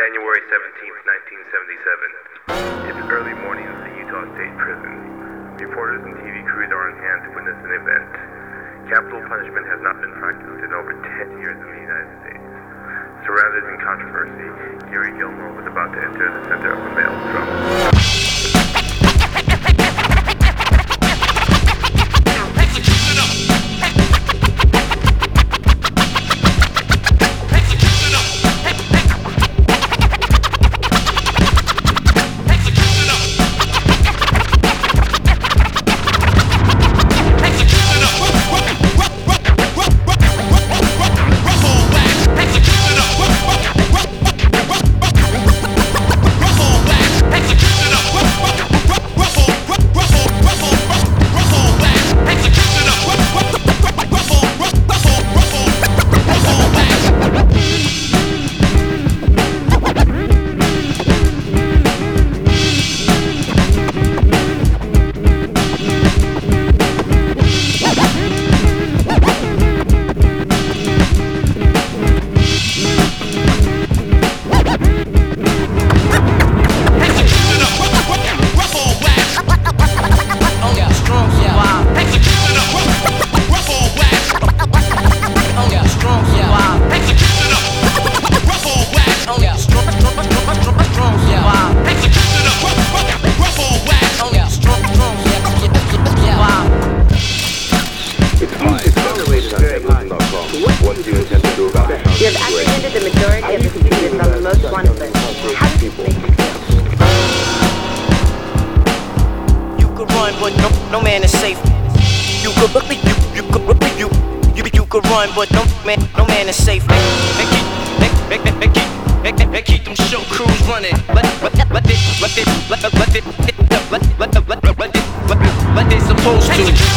January 17th, 1977. It's early morning at the Utah State Prison. Reporters and TV crews are on hand to witness an event. Capital punishment has not been practiced in over 10 years in the United States. Surrounded in controversy, Gary Gilmore was about to enter the center of a maelstrom. You have apprehended the majority of the students on the most wanted list. How does this make you feel? You could run, but no man is safe. You could run, but no man is safe. Keep them show crews running. Let they supposed to.